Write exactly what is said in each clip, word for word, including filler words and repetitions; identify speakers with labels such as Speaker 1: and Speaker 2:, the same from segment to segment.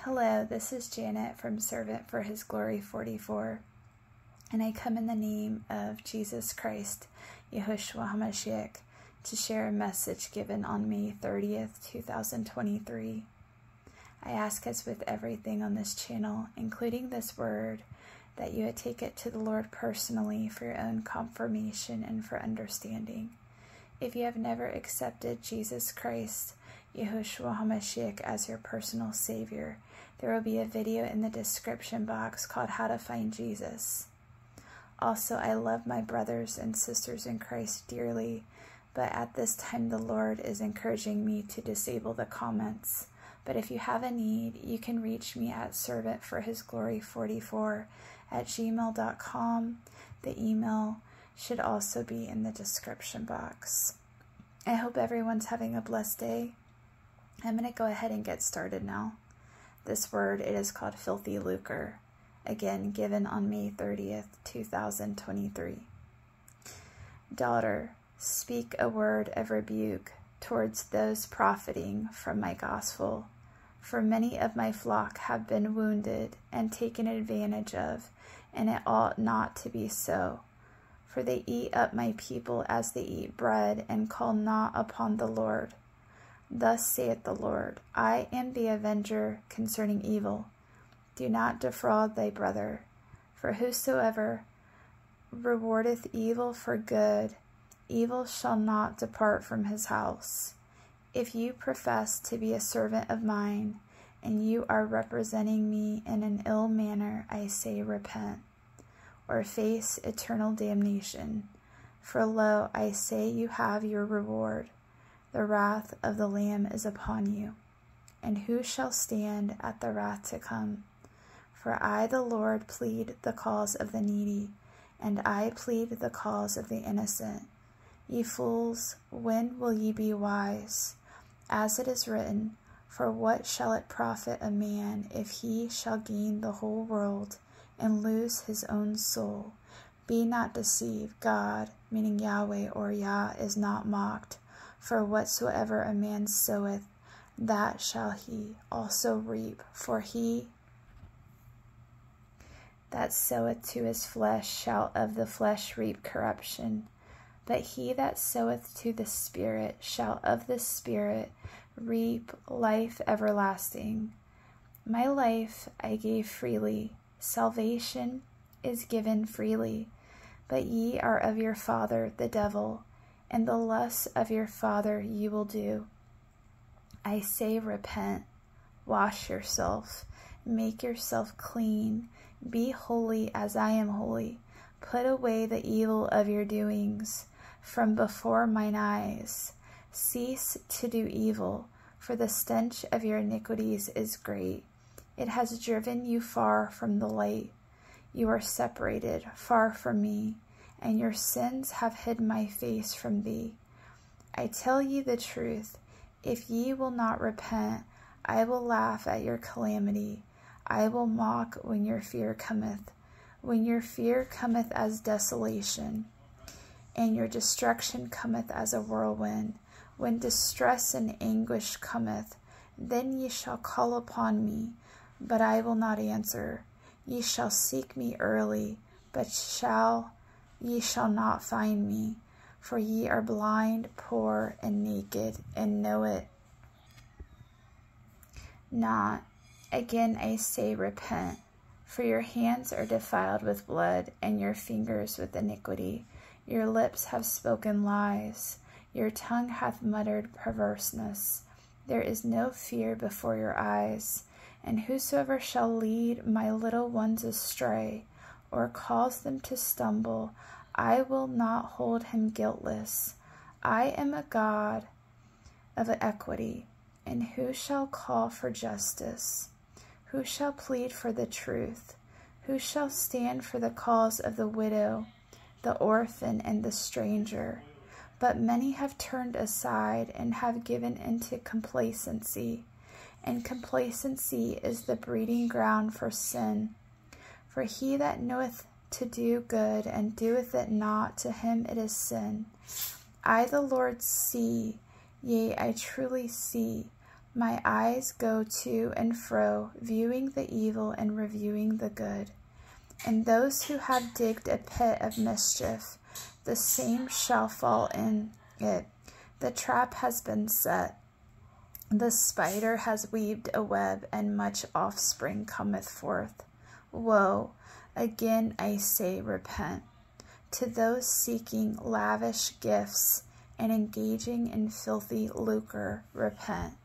Speaker 1: Hello, this is Janet from Servant for His Glory forty-four, and I come in the name of Jesus Christ, Yahushua HaMashiach, to share a message given on May thirtieth, two thousand twenty-three. I ask, as with everything on this channel, including this word, that you would take it to the Lord personally for your own confirmation and for understanding. If you have never accepted Jesus Christ, Yahushua HaMashiach, as your personal Savior, there will be a video in the description box called How to Find Jesus. Also, I love my brothers and sisters in Christ dearly, but at this time the Lord is encouraging me to disable the comments. But if you have a need, you can reach me at servant for his glory forty-four at gmail dot com. The email should also be in the description box. I hope everyone's having a blessed day. I'm going to go ahead and get started now. This word, it is called filthy lucre, again given on May thirtieth, two thousand twenty-three. Daughter, speak a word of rebuke towards those profiting from my gospel, for many of my flock have been wounded and taken advantage of, and it ought not to be so. For they eat up my people as they eat bread, and call not upon the Lord. Thus saith the Lord, I am the avenger concerning evil. Do not defraud thy brother, for whosoever rewardeth evil for good, evil shall not depart from his house. If you profess to be a servant of mine, and you are representing me in an ill manner, I say repent, or face eternal damnation. For lo, I say you have your reward. The wrath of the Lamb is upon you. And who shall stand at the wrath to come? For I, the Lord, plead the cause of the needy, and I plead the cause of the innocent. Ye fools, when will ye be wise? As it is written, for what shall it profit a man if he shall gain the whole world and lose his own soul? Be not deceived, God, meaning Yahweh or Yah, is not mocked. For whatsoever a man soweth, that shall he also reap. For he that soweth to his flesh shall of the flesh reap corruption. But he that soweth to the Spirit shall of the Spirit reap life everlasting. My life I gave freely. Salvation is given freely. But ye are of your father the devil, and the lusts of your father ye will do. I say repent, wash yourself, make yourself clean, be holy as I am holy. Put away the evil of your doings from before mine eyes. Cease to do evil, for the stench of your iniquities is great. It has driven you far from the light. You are separated far from me, and your sins have hid my face from thee. I tell ye the truth, if ye will not repent, I will laugh at your calamity. I will mock when your fear cometh, when your fear cometh as desolation, and your destruction cometh as a whirlwind. When distress and anguish cometh, then ye shall call upon me, but I will not answer. Ye shall seek me early, but shall ye shall not find me, for ye are blind, poor, and naked, and know it not. Again I say, repent, for your hands are defiled with blood, and your fingers with iniquity. Your lips have spoken lies, your tongue hath muttered perverseness. There is no fear before your eyes, and whosoever shall lead my little ones astray, or cause them to stumble, I will not hold him guiltless. I am a God of equity, and who shall call for justice? Who shall plead for the truth? Who shall stand for the cause of the widow, the orphan, and the stranger? But many have turned aside and have given into complacency, and complacency is the breeding ground for sin. For he that knoweth to do good and doeth it not, to him it is sin. I, the Lord, see, yea, I truly see, My eyes go to and fro, viewing the evil and reviewing the good. And those who have digged a pit of mischief, the same shall fall in it. The trap has been set. The spider has weaved a web, and much offspring cometh forth. Woe! Again I say, repent. To those seeking lavish gifts and engaging in filthy lucre, repent.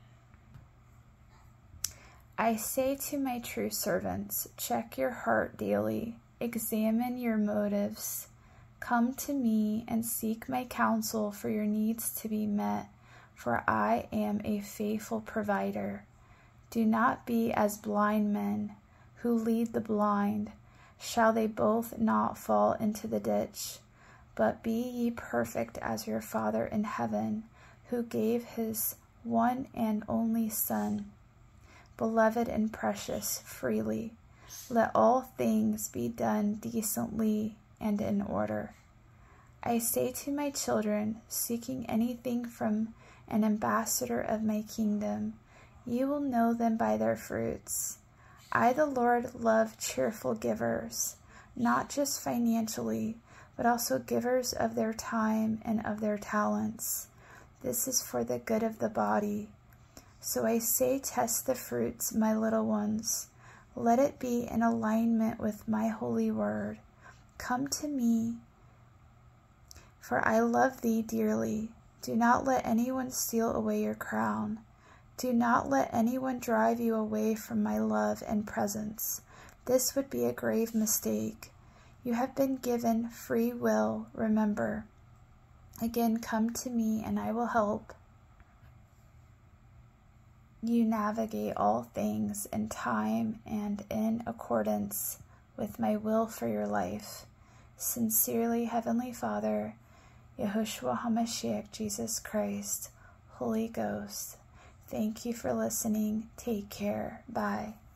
Speaker 1: I say to my true servants, check your heart daily, examine your motives. Come to me and seek my counsel for your needs to be met, for I am a faithful provider. Do not be as blind men who lead the blind. Shall they both not fall into the ditch? But be ye perfect as your Father in heaven, who gave his one and only Son, beloved and precious, freely. Let all things be done decently and in order. I say to my children, seeking anything from an ambassador of my kingdom, you will know them by their fruits. I, the Lord, love cheerful givers, not just financially, but also givers of their time and of their talents. This is for the good of the body. So I say, test the fruits, my little ones. Let it be in alignment with my holy word. Come to me, for I love thee dearly. Do not let anyone steal away your crown. Do not let anyone drive you away from my love and presence. This would be a grave mistake. You have been given free will, remember. Again, come to me and I will help you navigate all things in time and in accordance with my will for your life. Sincerely, Heavenly Father, Yahushua HaMashiach, Jesus Christ, Holy Ghost. Thank you for listening. Take care. Bye.